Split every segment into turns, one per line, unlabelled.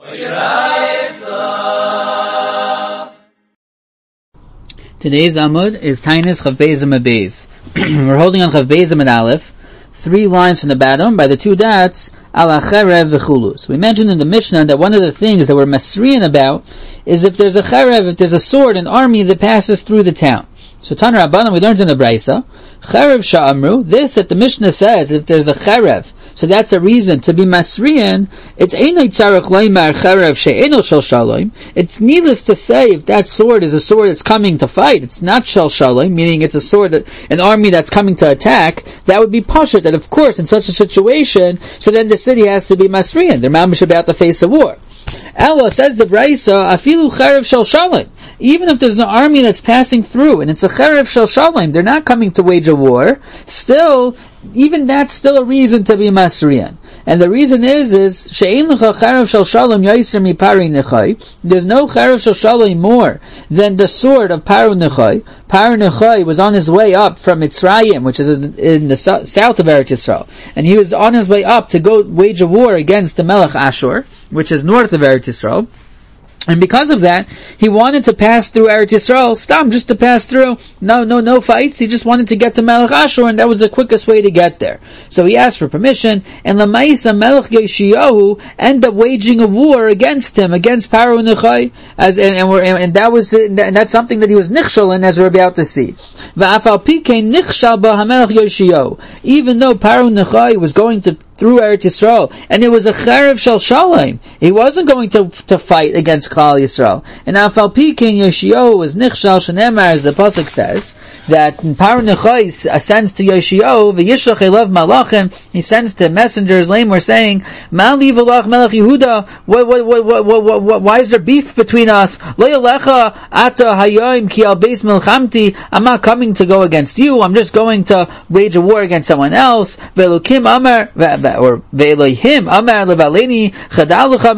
Today's Amud is Tainis Chav Beis Amud Beis. We're holding on Chav Beis Amud Aleph, 3 lines from the bottom by the 2 dots, Ala Cherev v'chulu. So we mentioned in the Mishnah that one of the things that we're masriyan about is if there's a cherev, if there's a sword, an army that passes through the town. So Tana Rabbanan, we learned in the Braisa, Cherev Sha'amru, this that the Mishnah says, if there's a cherev, so that's a reason to be masriyan, it's Einay Tzarech Loimar Cherev She'eno Shel Shalom. It's needless to say, if that sword is a sword that's coming to fight, it's not Shel Shalom, meaning it's a sword that, an army that's coming to attack, that would be Pashut, that of course, in such a situation, so then the city has to be masriyan. They're mamish about to face a war. Ella says the Braisa, Afilu Cherev Shel Shalom. Even if there's an army that's passing through, and it's a Cherev Shel Shalom, they're not coming to wage a war, still, even that's still a reason to be masriyan. And the reason is she'ein lecha cherev shel shalom yaiser mi pari nechai. There's no cherev shel shalom more than the sword of Paru Nechai. Paru Nechai was on his way up from Mitzrayim, which is in the south of Eretz Yisrael, and he was on his way up to go wage a war against the Melech Ashur, which is north of Eretz Yisrael. And because of that, he wanted to pass through Eretz Yisrael, just to pass through. No fights. He just wanted to get to Melech Ashur, and that was the quickest way to get there. So he asked for permission, and Lamaisa Melech Yoshiyahu ended up waging a war against him, against Paru Nechai, and that's something that he was nichshal in, as we're about to see. Va'afal Pikein nichshal ba HaMelech Yoshiyahu. Even though Paru Nechai was going through Eretz Yisrael, and it was a Cherev Shel Shalom, he wasn't going to fight against Klal Yisrael. And Afal Pikin Yoshiyahu was Nichshal Shenemar, as the pasuk says, that Paru Nechai ascends to Yoshiyahu, v'yishlach elav malachim, he sends to messengers, we're saying, Ma'ali v'lach Melech Yehuda, why is there beef between us? Lo yalecha ata hayom ki al beis milchamti, I'm not coming to go against you, I'm just going to wage a war against someone else. Ve'elokim amar, or ve'elohim amar levaleni chadalucha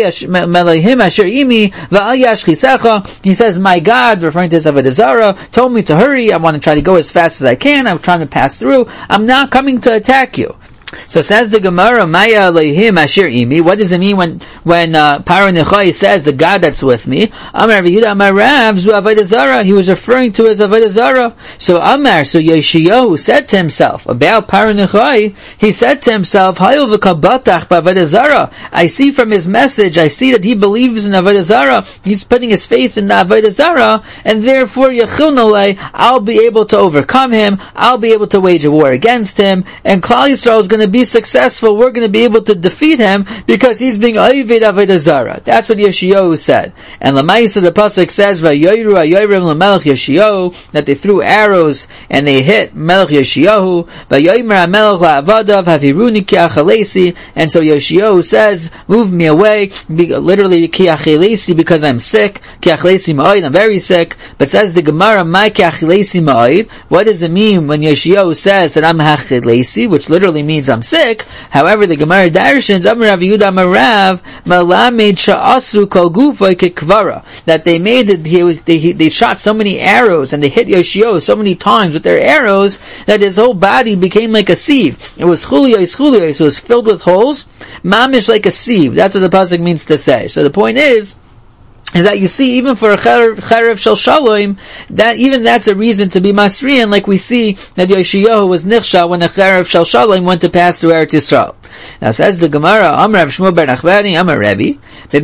melohim asher imi va'al yashchisecha. He says, my God, referring to his Avodah Zarah, told me to hurry. I want to try to go as fast as I can. I'm trying to pass through. I'm not coming to attack you. So says the Gemara, Maya Elohim Asher Imi. What does it mean when Paru Nechai says the God that's with me? Amar v'Yehuda Amar Rav Zu Avodah Zarah. He was referring to his Avodah Zarah. So Yoshiyahu said to himself about Paru Nechai. He said to himself, Hayil v'kabatach b'Avodah Zarah. I see from his message, I see that he believes in Avodah Zarah. He's putting his faith in the Avodah Zarah, and therefore Yechilnolei, I'll be able to overcome him. I'll be able to wage a war against him, and Klal Yisrael is going to be successful. We're going to be able to defeat him because he's being Oived Avodah Zarah. That's what Yoshiyahu said. And Lamaisa, the pasuk says, Vayoyru ayoyrim lemelech Yoshiyahu, that they threw arrows and they hit Melech Yoshiyahu. Vayoymer hamelech la'avadav haviruni ki achalesi. And so Yoshiyahu says, move me away, literally ki achalesi, because I'm sick. Ki achalesi ma'oid, I'm very sick. But says the Gemara, my ki achalesi ma'oid. What does it mean when Yoshiyahu says that I'm achalesi, which literally means I'm sick? However, the Gemara darshans Amar Rav Yehuda Amar Rav Malamed Sha'asu Kol Gufay Kekvara, that they made it. They shot so many arrows and they hit Yoshiyahu so many times with their arrows that his whole body became like a sieve. It was chuliyos, so it was filled with holes, mamish like a sieve. That's what the pasuk means to say. So the point is that you see, even for a Cherev Shel Shalom, that even that's a reason to be masriyan, like we see that Yoshiyahu was nichshal when a Cherev Shel Shalom went to pass through Eretz Yisrael. Now says the Gemara, Amar Rav Shmuel bar Nachmani, Amar Rebbe,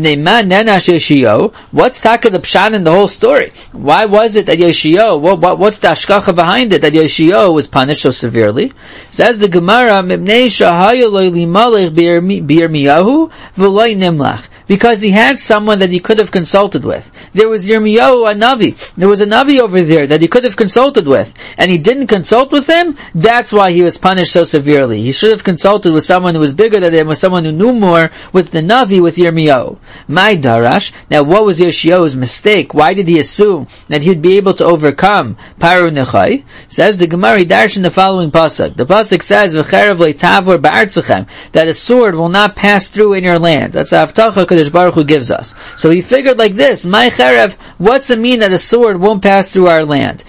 what's taka the pshat in the whole story? Why was it that Yoshiyahu, what's the ashkacha behind it, that Yoshiyahu was punished so severely? Says the Gemara, Mibnei shahayu lo limalech b'Yirmiyahu v'lo nimlach. Because he had someone that he could have consulted with. There was Yirmiyahu, a Navi. There was a Navi over there that he could have consulted with. And he didn't consult with him. That's why he was punished so severely. He should have consulted with someone who was bigger than him, with someone who knew more, with the Navi, with Yirmiyahu. My Darash. Now what was Yoshiyahu's mistake? Why did he assume that he'd be able to overcome Paru Nechai? Says the Gemara Darsh in the following pasuk. The pasuk says, V'cherev le'tavor ba'artzachem, that a sword will not pass through in your land. That's Avtacha HaKadosh Baruch Hu gives us. So he figured like this, my cherev, what's it mean that a sword won't pass through our land?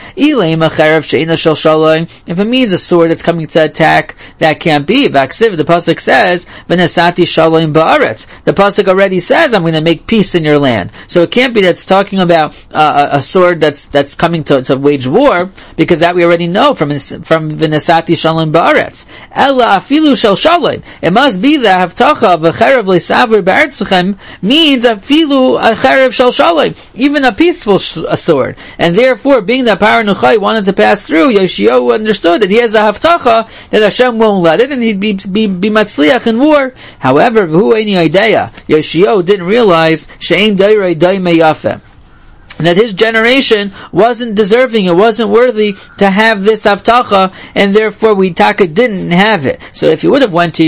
If it means a sword that's coming to attack, that can't be. Vaksiv, the pasuk says, "V'nesati shalom ba'aretz." The pasuk already says, "I'm going to make peace in your land." So it can't be that's talking about a sword that's coming to wage war, because that we already know from "V'nesati shalom ba'aretz." Ella afilu shel shalom. It must be that haftacha v'cherev le'saver ba'aretzechem means afilu a cherev shel shalom, even a peaceful sword, and therefore, being that Paranuchai wanted to pass through, Yoshiyahu understood that he has a haftacha that Hashem won't let it, and he'd be matzliach in war. However, v'hu eini idea, Yoshiyahu didn't realize she'ein dairei daimei yafeh, that his generation wasn't deserving, it wasn't worthy to have this haftacha, and therefore Taka didn't have it. So if he would have went to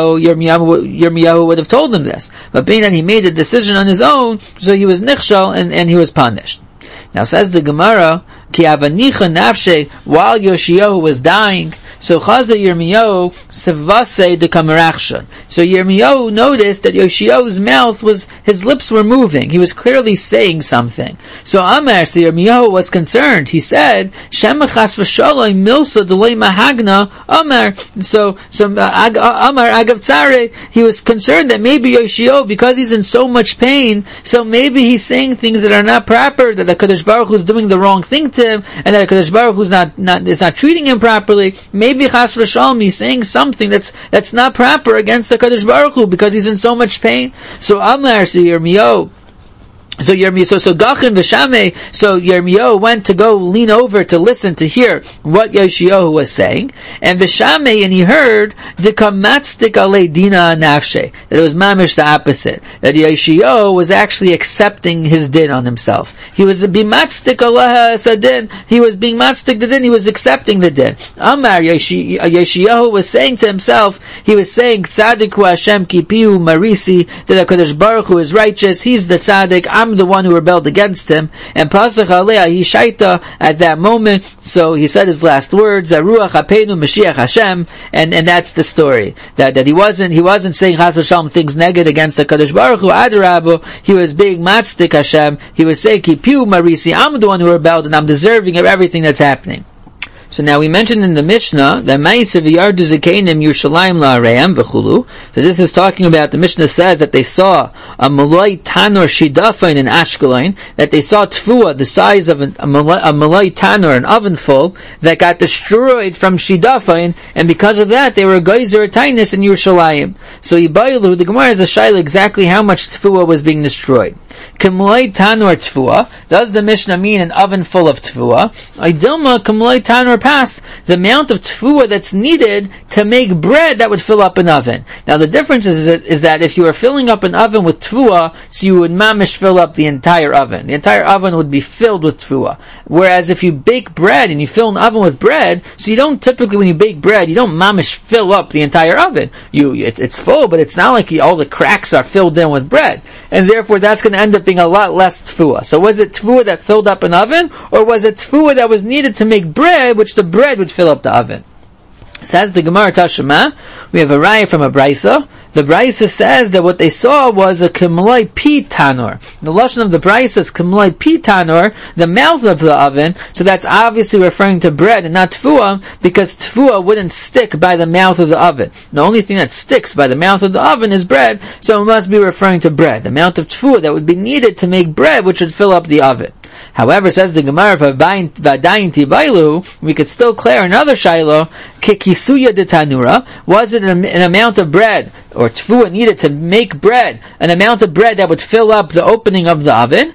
Yirmiyahu would have told him this. But being that he made a decision on his own, so he was nichshal and he was punished. Now says the Gemara, Ki avanicha nafshe, while Yoshiyahu was dying, so Chaza Yirmiyahu sevase de kamerachshan. So Yirmiyahu noticed that Yoshiyahu's mouth his lips were moving. He was clearly saying something. So Yirmiyahu was concerned. He said, Shemachas v'shalom milsa delay mahagna Amar. So Amar agav tzare. He was concerned that maybe Yoshiyahu, because he's in so much pain, so maybe he's saying things that are not proper, that the Kadosh Baruch Hu is doing the wrong thing to him, and that the Kadosh Baruch Hu is not treating him properly. Maybe Chas v'shalom he's saying something that's not proper against the Kadosh Baruch Hu because he's in so much pain. So Amar, so Yirmiyahu, so Gachin v'Shamei, so Yirmiyahu went to go lean over to listen, to hear what Yoshiyahu was saying, and v'Shamei, and he heard the kamatzdik alei dina nafshe, that it was mamish the opposite, that Yoshiyahu was actually accepting his din on himself. He was bimatzdik alaha sadin, he was being matzdik the din, he was accepting the din. Amar, Yoshiyahu was saying to himself, he was saying, Tzaddik hu Hashem kipihu marisi, that HaKadosh Baruch Hu is righteous, he's the tzaddik, I'm the one who rebelled against him. And Pasach Alei he shaita at that moment, so he said his last words, Ruach Hapeinu Mashiach Hashem, and that's the story. That he wasn't saying Chas v'Shalom things negative against the Kadosh Baruch Hu, Adarabu, he was being matzdik Hashem, he was saying, Kipiu Marisi, I'm the one who rebelled and I'm deserving of everything that's happening. So now we mentioned in the Mishnah that Ma'asav Yardu Zakenim Yerushalayim La'areim V'chulu. So this is talking about, the Mishnah says that they saw a Malay Tanur Shidafain in Ashkelon, that they saw Tfuah, the size of a Malay Tanur, an oven full, that got destroyed from Shidafain, and because of that they were Geyser Tainis in Yerushalayim. So Yibaylu, the Gemara has a shaila exactly how much Tfuah was being destroyed. Kamlay Tanur Tfuah, does the Mishnah mean an oven full of Tfuah? Idilma Kamlay Tanur Pas, the amount of Tfuah that's needed to make bread that would fill up an oven. Now the difference is that if you were filling up an oven with Tfuah, so you would mamish fill up the entire oven. The entire oven would be filled with Tfuah. Whereas if you bake bread and you fill an oven with bread, so you don't typically, when you bake bread, you don't mamish fill up the entire oven. It's full, but it's not like all the cracks are filled in with bread. And therefore that's going to end up being a lot less Tfuah. So was it Tfuah that filled up an oven, or was it Tfuah that was needed to make bread, which the bread would fill up the oven? Says the Gemara Tashema, we have a raya from a Brisa. The Brisa says that what they saw was a Kimloi Pi Tanur. The lashon of the Brisa is Kimloi Pi Tanur, the mouth of the oven, so that's obviously referring to bread and not Tfuah, because Tfuah wouldn't stick by the mouth of the oven. The only thing that sticks by the mouth of the oven is bread, so it must be referring to bread, the amount of Tfuah that would be needed to make bread which would fill up the oven. However, says the Gemara, we could still clear another shaila, kikisuya de tanura, was it an amount of bread, or tfuah needed to make bread, an amount of bread that would fill up the opening of the oven,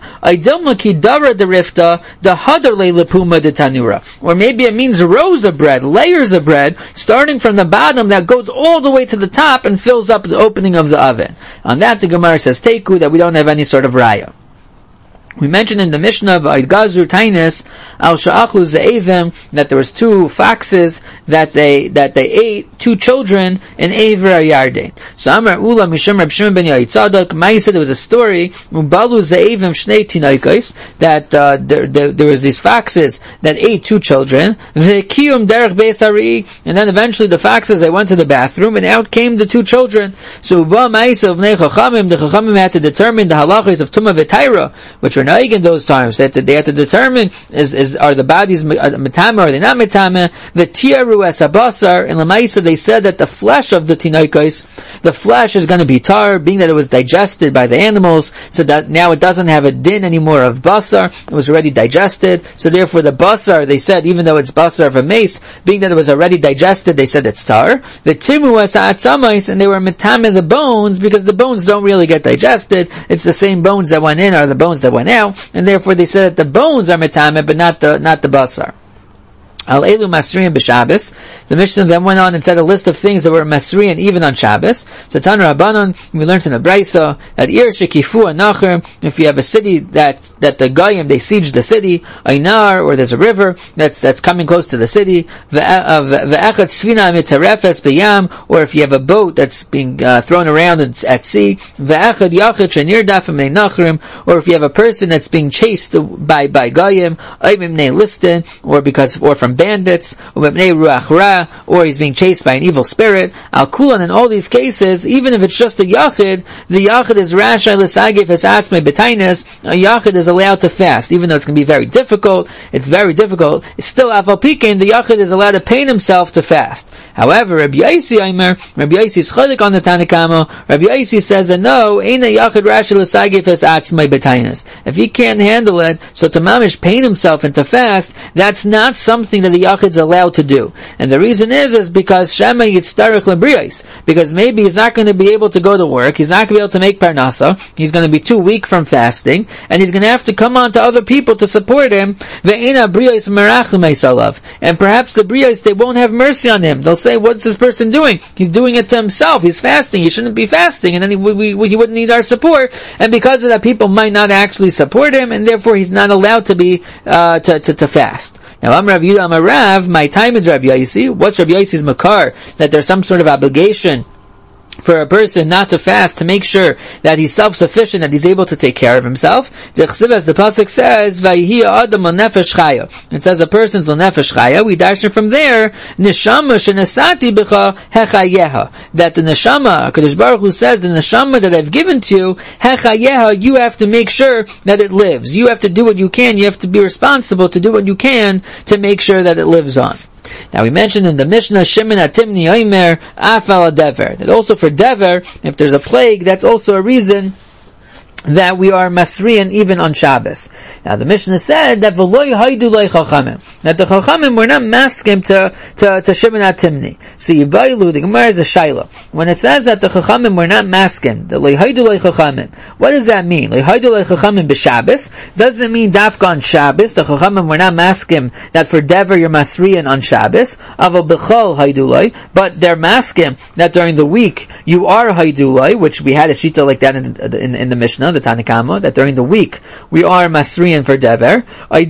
or maybe it means rows of bread, layers of bread, starting from the bottom that goes all the way to the top and fills up the opening of the oven. On that the Gemara says, Teku, that we don't have any sort of raya. We mentioned in the Mishnah of Gazur Tainis al Sha'achlu Ze'evim that there was two foxes that they ate two children in Eivra Yarden. So Amar Ula Mishum Reb Shimon ben Yotzadok Ma'isa, there was a story Ubalu Ze'evim Shnei Tinaikos that there was these foxes that ate two children. Ve'kiyum Derech Beis Hari, and then eventually the foxes they went to the bathroom and out came the two children. So Uba Ma'isa of Nei Chachamim, the Chachamim had to determine the halachos of Tumah V'Taira, which were naig in those times. They had to determine are the bodies metame or are they not metame. The tiaru as habasar in Lamaisa they said that the flesh of the tinaikos, the flesh is going to be tar, being that it was digested by the animals, so that now it doesn't have a din anymore of basar. It was already digested, so therefore the basar they said, even though it's basar of a mace, being that it was already digested, they said it's tar. The timu as ha'atzamais, and they were metame the bones because the bones don't really get digested. It's the same bones that went in are the bones that went out. And therefore they said that the bones are metame, but not the basar. Al elu masriyan b'Shabbos. The Mishnah then went on and said a list of things that were masriyan even on Shabbos. So Tan Rabbanon, we learned in the Braisa that ir shekifu anachar, if you have a city that the Goyim they siege the city, Einar, or there's a river that's coming close to the city, ve'echat svina mitarefes b'yam, or if you have a boat that's being thrown around at sea, ve'echad yachid shenir dafim nachrim, or if you have a person that's being chased by Goyim, oimim ne listen, or from bandits, or he's being chased by an evil spirit. Al kulan, in all these cases, even if it's just a yachid, the yachid is rashai l'sagif es atzmei b'tainis. A yachid is allowed to fast, even though it's going to be very difficult. It's very difficult. It's still afal pikein, the yachid is allowed to pain himself to fast. However, Rabbi Yaisi is cholik on the Tanakama. Rabbi Yaisi says that no, ain't a yachid rashai l'sagif es atzmei b'tainis. If he can't handle it, so to mamish pain himself and to fast, that's not something that the yachid's allowed to do. And the reason is because Shema yitztarech lebriyos, because maybe he's not going to be able to go to work, he's not going to be able to make parnasa, he's going to be too weak from fasting, and he's going to have to come on to other people to support him. Ve'ena briyos merachim eisalav, and perhaps the briyos they won't have mercy on him. They'll say, what's this person doing? He's doing it to himself. He's fasting. He shouldn't be fasting, and then he wouldn't need our support. And because of that, people might not actually support him, and therefore he's not allowed to be to fast. Now, I'm Rav Yudah, I'm a Rav, my time is Rav Yaisi. What's Rav Yaisi's makar? That there's some sort of obligation for a person not to fast, to make sure that he's self-sufficient, that he's able to take care of himself. The pasuk says, "Vayihi adam l'nefesh chaya." It says a person's l'nefesh chaya. We darshan from there, neshama shenesati b'cha hechayeha. That the neshama, Kadosh Baruch Hu says, the neshama that I've given to you, hechayeha, you have to make sure that it lives. You have to do what you can. You have to be responsible to do what you can to make sure that it lives on. Now we mentioned in the Mishnah, Shimon Atimni Oimer Afal Dever, that also for Dever, if there's a plague, that's also a reason that we are masriyan even on Shabbos. Now the Mishnah said that v'loy haidu loy chachamim, that the chachamim were not maskim to Shimon Atimni. So Yibailu, the Gemara is a shaila. When it says that the chachamim were not maskim, the loy haidu loy chachamim, what does that mean? Loy haidu loy chachamim b'Shabbos doesn't mean dafka on Shabbos. The chachamim were not maskim that for dever you're masriyan on Shabbos. Aval b'chol haidu loy, but they're maskim that during the week you are haidu loy, which we had a shita like that in the Mishnah, the Tanakama, that during the week we are masriyan for dever.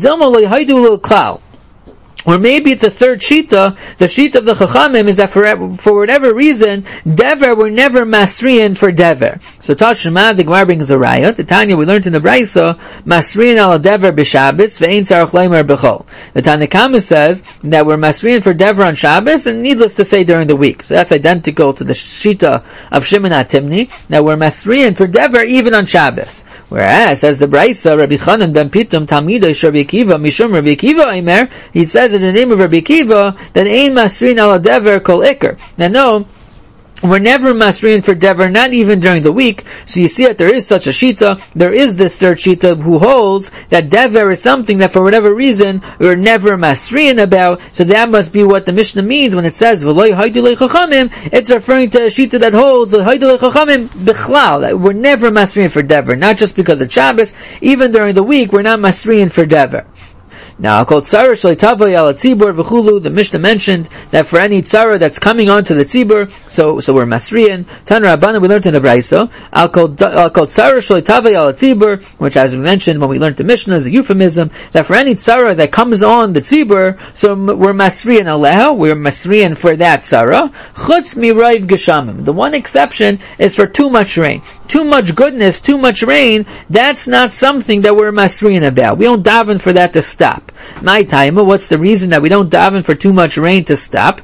Or maybe it's a third shita. The shita of the chachamim is that for whatever reason, dever were never masriyan for dever. So Tashma, the Gemara brings a raya. The Tanya we learned in the Braisa, masriyan al dever b'Shabbos ve'ein tzarich leimer b'chol. The Tanakama says that we're masriyan for dever on Shabbos, and needless to say during the week. So that's identical to the shita of Shimon Atimni, that we're masriyan for dever even on Shabbos. Whereas, as the Braisa, Rabbi Chanan ben Pitum, Talmidei Rabbi Akiva, Mishum Rabbi Akiva Aimer, he says in the name of Rabbi Akiva, that Ein Masrin ala Dever Kol Iker. Now no, we're never masriyan for dever, not even during the week. So you see that there is such a shita, there is this third shita who holds that dever is something that for whatever reason we're never masriyan about. So that must be what the Mishnah means when it says v'loy haidu lei chachamim. It's referring to a shita that holds haidu lei chachamim bichlal, that we're never masriyan for dever, not just because of Shabbos, even during the week we're not masriyan for dever. Now, I'll call tzara shleitava yal tzibur v'chulu. The Mishnah mentioned that for any tzara that's coming onto the tzibur, so we're masriyan. Tan Rabbanan, we learned in the Brayso. I'll call tzara shleitava yal tzibur, which, as we mentioned when we learned the Mishnah, is a euphemism that for any tzara that comes on the tzibur, so we're masriyan aleha. We're masriyan for that tzara. Chutz mirayv geshamim. The one exception is for too much rain. Too much goodness, too much rain, that's not something that we're masriyan about. We don't daven for that to stop. My timer, what's the reason that we don't daven for too much rain to stop?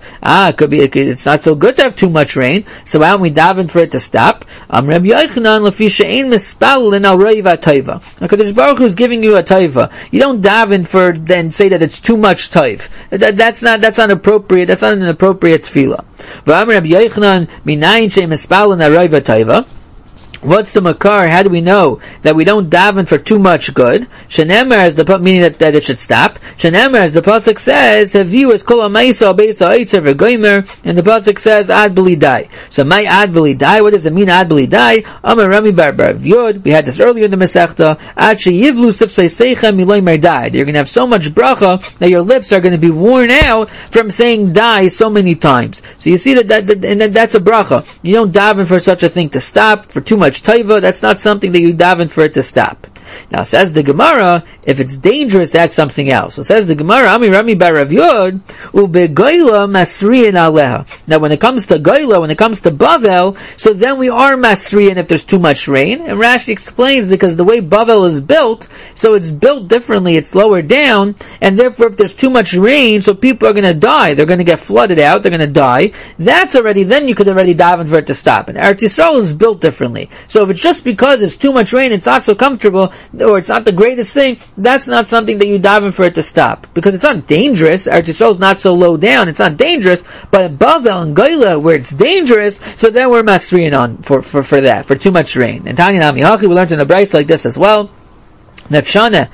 It's not so good to have too much rain, so why don't we daven for it to stop? Rabbi Yochanan lefi she'ein mispalin al roiv ha'taiva. HaKadosh Baruch Hu is giving you a taiva. You don't daven for then say that it's too much taiv. That's not appropriate. That's not an appropriate tefillah. V'amar Rabbi Yochanan minayin she'ein mispalin al roiv ha'taiva. What's the makar? How do we know that we don't daven for too much good? Shenemar is the meaning that it should stop. Shenemar, as the pasuk says, "Haviu es kol ha'ma'isa beisa eitzer v'goymer," and the pasuk says, "Ad b'li dai." So, my ad b'li dai. What does it mean? Ad b'li dai. Amar Rami bar Vyod. We had this earlier in the Masechta. Ad sheyivlu sifsei seichem miloymer dai. You're going to have so much bracha that your lips are going to be worn out from saying dai so many times. So you see that's a bracha. You don't daven for such a thing to stop for too much taiva. That's not something that you daven for it to stop. Now, says the Gemara, if it's dangerous, that's something else. So says the Gemara, Ami Rami bar Rav Yod, ubegoyla masriyan aleha. Now, when it comes to goyla, when it comes to Bavel, so then we are masriyan if there's too much rain. And Rashi explains because the way Bavel is built, so it's built differently, it's lower down, and therefore if there's too much rain, so people are going to die. They're going to get flooded out, they're going to die. Then you could already daven for it to stop. And Eretz Yisrael is built differently. So if it's just because it's too much rain, it's not so comfortable, or it's not the greatest thing, that's not something that you daven for it to stop. Because it's not dangerous. Eretz Yisrael is not so low down, it's not dangerous, but in Bavel and Goyla, where it's dangerous, so then we're masriyan on for that, for too much rain. And Tanya Nami Hachi, we learned in the Bryce like this as well. That Shana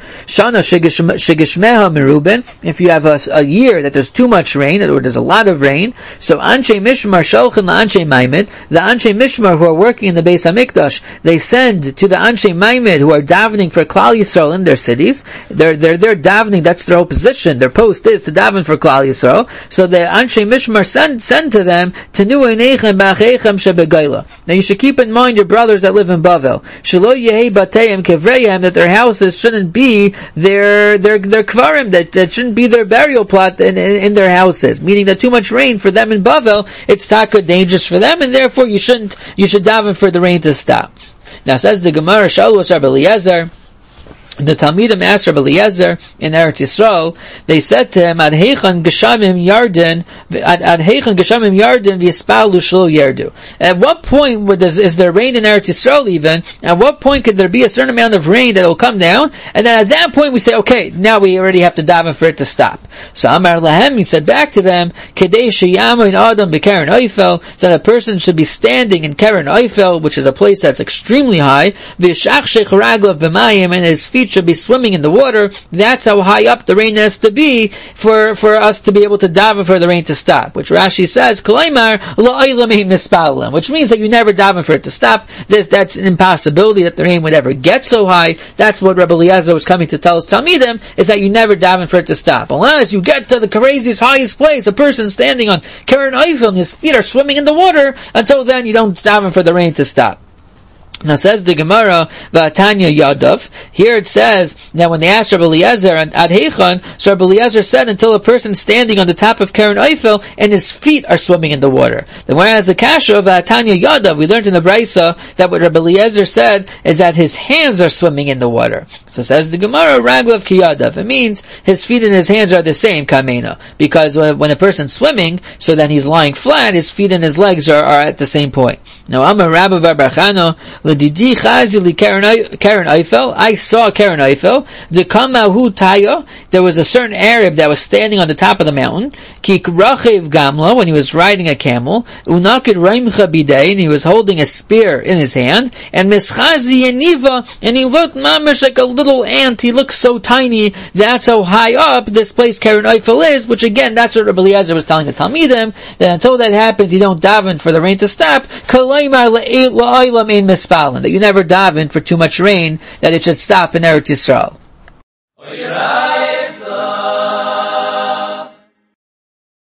Shigishmeha Merubin, if you have a year that there's too much rain, or there's a lot of rain, so Anshe Mishmar Shalchan LaAnshe Maimed, the Anshe Mishmar who are working in the Beis HaMikdash, they send to the Anshe Maimed who are davening for Klal Yisrael in their cities. They're davening, that's their whole position, their post is to daven for Klal Yisrael. So the Anshe Mishmar send to them, Tenu Einechem Ba'acheichem Shebegayla. Now you should keep in mind your brothers that live in Bavel. Shelo Yehei Bateyim Kevreyim, that their houses shouldn't be their kvarim, that shouldn't be their burial plot in their houses. Meaning that too much rain for them in Bavel, it's taka dangerous for them, and therefore you should daven for the rain to stop. Now says the Gemara, Shaul was Rabbi Eliezer. The Talmidim asked Rabbi Eliezer in Eretz Yisrael, they said to him, Ad heichan geshamim yarden v'yispalu shelo yerdu. At what point is there rain in Eretz Yisrael even? At what point could there be a certain amount of rain that will come down? And then at that point we say, okay, now we already have to daven for it to stop. So Amar Lahem, he said back to them, Kedei sheyamin adam b'Keren Oifel, so that a person should be standing in Keren Oifel, which is a place that's extremely high, v'yishachshech raglav b'mayim, and his feet should be swimming in the water. That's how high up the rain has to be for us to be able to daven for the rain to stop. Which Rashi says, which means that you never daven for it to stop. That's an impossibility that the rain would ever get so high. That's what Rabbi Eliezer was coming to tell us Talmidim, is that you never daven for it to stop. Unless you get to the craziest, highest place, a person standing on Keren Oifel and his feet are swimming in the water, until then you don't daven for the rain to stop. Now says the Gemara, V'atanya Yadav. Here it says, now when they asked Rabbi Eliezer Ad Heichan, so Rabbi Eliezer said until a person standing on the top of Keren Oifel and his feet are swimming in the water. Then whereas the Kasha of V'atanya Yadav, we learned in the Brisa that what Rabbi Eliezer said is that his hands are swimming in the water. So says the Gemara, Raglav Ki Yadav. It means his feet and his hands are the same, Kamena. Because when a person's swimming, so then he's lying flat, his feet and his legs are at the same point. Now Amar Rabbi Bar Barchano, L'didi Chazi Keren Oifel. I saw Keren Oifel. The Kamahu Taya. There was a certain Arab that was standing on the top of the mountain. Ki Rachev Gamla, when he was riding a camel. Unakid Raimcha Bidei, and he was holding a spear in his hand. And Mischazi Yaniva, and he looked mamish like a little ant. He looked so tiny. That's how high up this place Keren Oifel is. Which again, that's what Rabbi Eliezer was telling the Talmidim. That until that happens, you don't daven for the rain to stop. That you never daven for too much rain, that it should stop in Eretz Yisrael.